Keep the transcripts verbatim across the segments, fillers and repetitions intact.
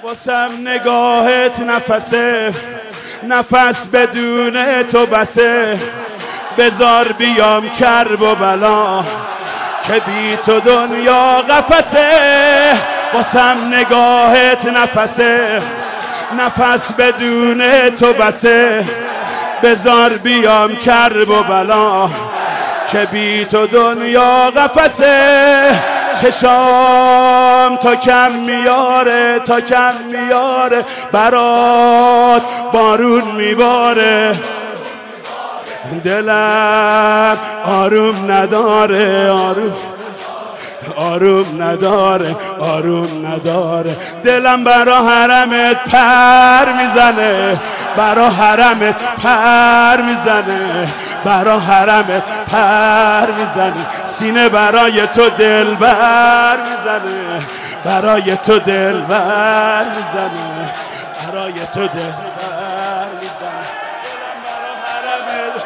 واسم نگاهت نفسه، نفس بدون تو بسه. بذار بیام کرب و بلا که بی تو دنیا قفسه. واسم نگاهت نفسه، نفس بدون تو بسه. بذار بیام کرب و بلا که بی تو دنیا قفسه. چشام تا کم میاره، تا کم میاره، برات بارون میباره. دلم آروم نداره، آروم آروم نداره، آروم نداره. دلم برا حرمت پر میزنه، برا حرمت پر میزنه، برا حرمت پر میزنه. سینه برای تو دل بر میزنه، برای تو دل بر میزنه، برای تو دل بر میزنه. برا حرمت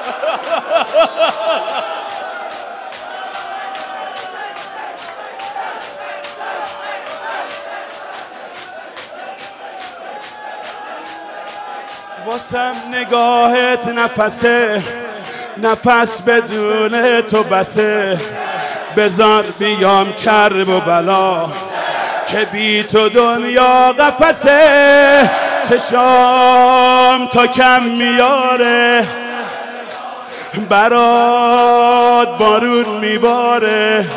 واسم نگاهت نفسه، نفس بدون تو بسه. بذار بیام کرب و بلا که بی تو دنیا قفسه. چشام تا کم میاره، برات بارون میباره.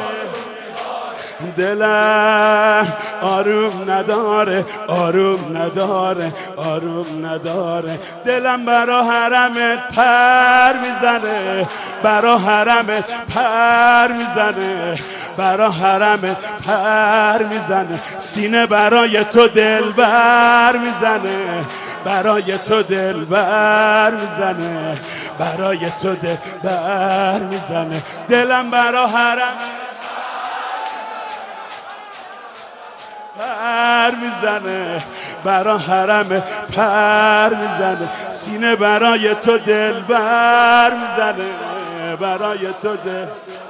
دلم آروم نداره، آروم نداره، آروم نداره. دلم برا حرمت پر میزنه، برا حرمت پر میزنه، برا حرمت پر میزنه. سینه برای تو دل بر میزنه، برای تو دل بر میزنه، برای تو دل بر میزنه. دلم برا حرمت پر میزنه، برا حرم پر میزنه. سینه برای تو دل بر میزنه، برای تو دل.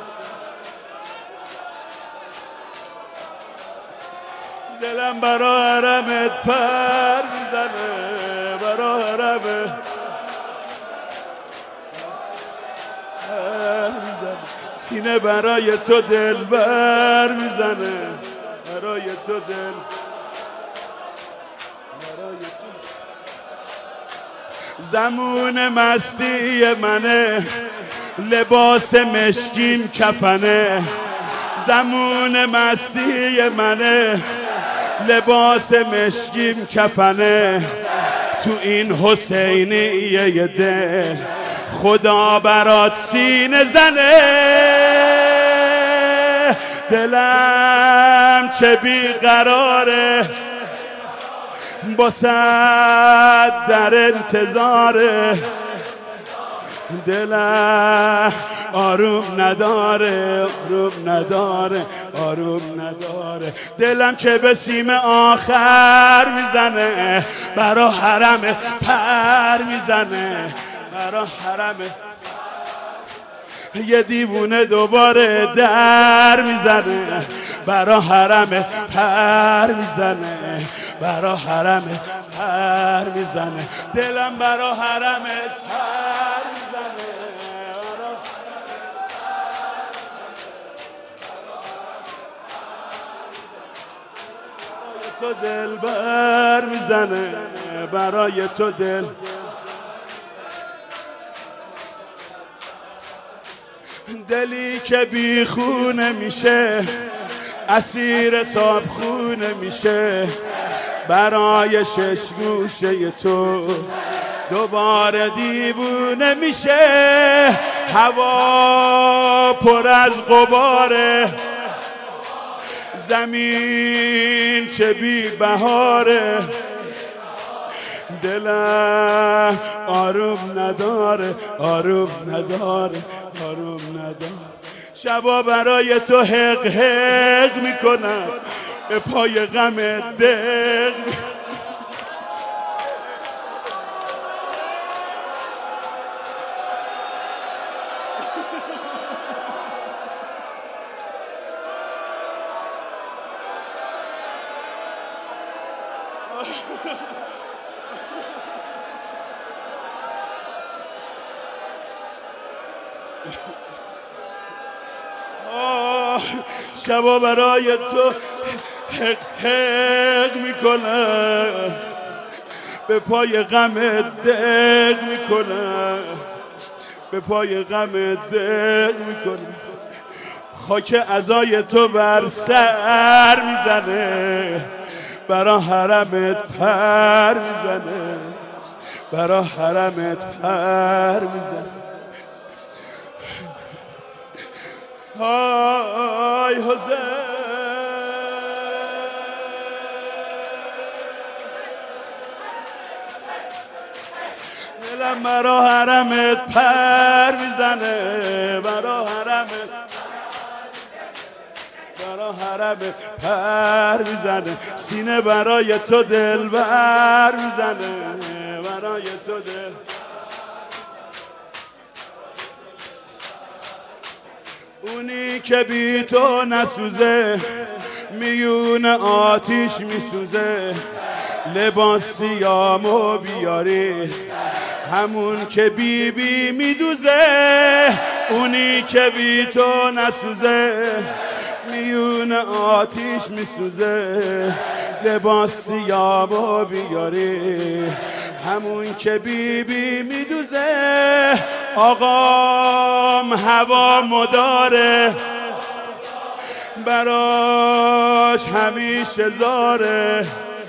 دلم برا حرمت پر میزنه، برا حرم پر میزنه. سینه برای تو دل بر میزنه، برای تو دل، برای تو. زمون مستی منه، لباس مشکین کفنه. زمون مستی منه، لباس مشکین کفنه. تو این حسینیه دل خدا برات سینه زنه. دلم چه بیقراره، باسد در انتظاره. دلم آروم نداره، آروم نداره، آروم نداره. دلم که به سیم آخر میزنه، برا حرم پر میزنه، برا حرم. یه دیوونه دوباره در میزنه، برا حرم پر میزنه، برا حرم پر میزنه. دلم برا حرم پر میزنه، برای تو دل بر میزنه، برای تو دل. دلی که بی خونه میشه، اسیر صابخونه میشه. برای شش گوشه تو دوباره دیوونه میشه. هوا پر از غباره، زمین چه بی بهاره. دلم آروم نداره، آروم نداره، آروم نداره. شبا برای تو حق حق میکنم، به پای غم دق. شبا برای تو حق حق میکنم، به پای غم دق میکنم، به پای غم دق میکنم. خاک عزای تو بر سر میزنه، برا حرمت پر میزنه، برا حرمت پر میزنه. آی حسین دلم برا حرمت پر میزنه، برا حرمت برا حرمت پر میزنه. سینه برای تو دل بر میزنه، برای تو دل. اونی که بی تو نسوزه، میون آتیش میسوزه. لباس سیامو بیاری، همون که بی بی میدوزه. اونی که بی تو نسوزه، میون آتیش میسوزه. لباس سیامو بیاری، همون که بی بی میدوزه. آقام هوا مداره، براش همیشه زاره.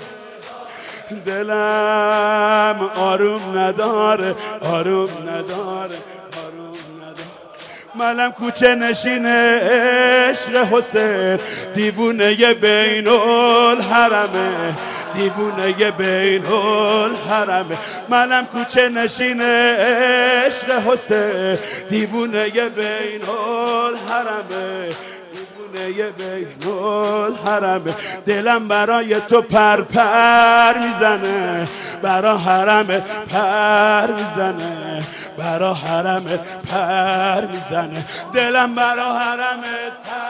دلم آروم نداره، آروم نداره، آروم نداره. منم کوچه نشین عشق حسین، دیوونه بین الحرمه، دیوونه بین الحرمه. منم کوچه نشین عشق حسین، دیوونه بین الحرمه، دیوونه بین الحرمه. دلم برای تو پر پر میزنه، برا حرمت پر میزنه، برا حرمت پر میزنه. دلم برا حرمت پر